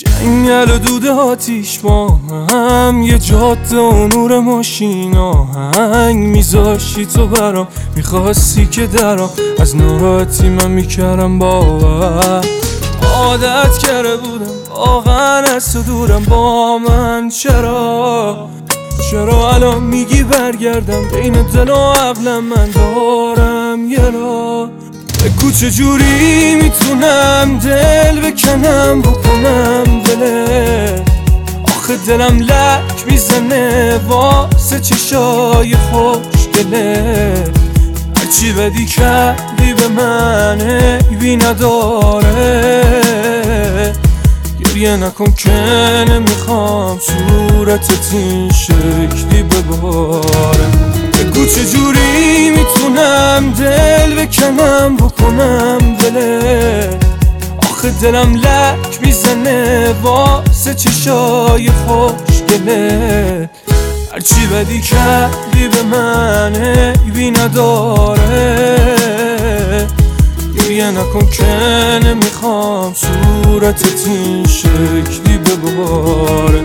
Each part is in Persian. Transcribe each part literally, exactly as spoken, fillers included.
جنگل و دود آتیش با هم، یه جاده و نور ماشین آهنگ میذاشتی تو برام، میخواستی که درام از ناراحتی من میکردم باور. عادت کرده بودم واقعا از تو دورم، با من چرا چرا الان میگی برگردم؟ بین دل و عقلم من دارم یه راه. بگو چجوری میتونم دل بکنم بکنم دله، آخه دلم لک میزنه واسه چشای خوشگله. هرچی بدی کردی به من عیبی نداره، گریه نکن که نمیخوام صورتت این شکلی بباره. بگو چجوری میتونم دل بکنم بکنم دله، آخه دلم لک میزنه واسه چشای خوشگله. هرچی بدی کردی به من عیبی نداره، گریه نکن که نمیخوام صورتت این شکلی بباره.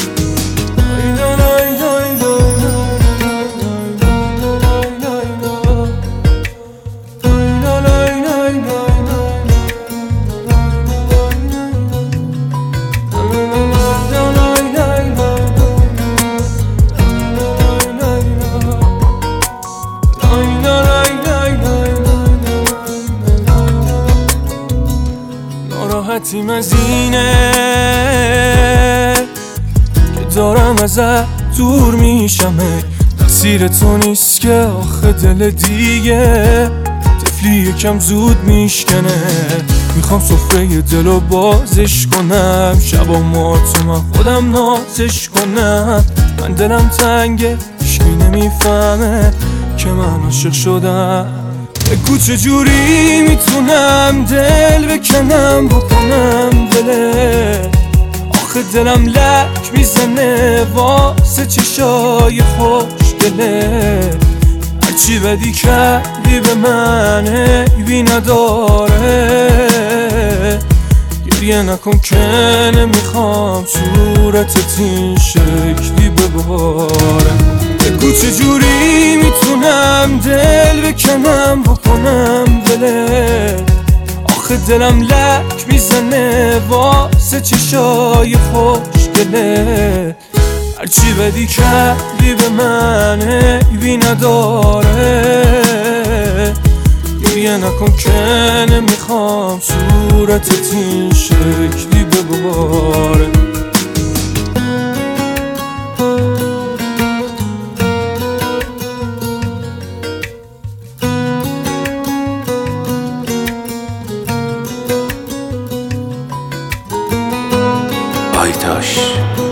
ناراحتیم از اینه که دارم ازت دور میشم، تقصیر تو نیست که آخه دل دیگه طفلی یکم زود میشکنه. میخوام سفره دلو بازش کنم، شبا ما تو من خودم نازش کنم. من دلم تنگه هیچکی نمیفهمه که من عاشق شدم. بگو چجوری میتونم دل بکنم بکنم دله، آخه دلم لک میزنه واسه چشای خوشگله. هرچی بدی کردی به من عیبی نداره، گریه نکن که نمیخوام صورتت این شکلی بباره. بگو چجوری میتونم دل بکنم بکنم دله، آخه دلم لک میزنه واسه چشای خوشگله. هرچی بدی کردی به من عیبی نداره، گریه نکن که نمیخوام صورتت این شکلی بباره. آیتاش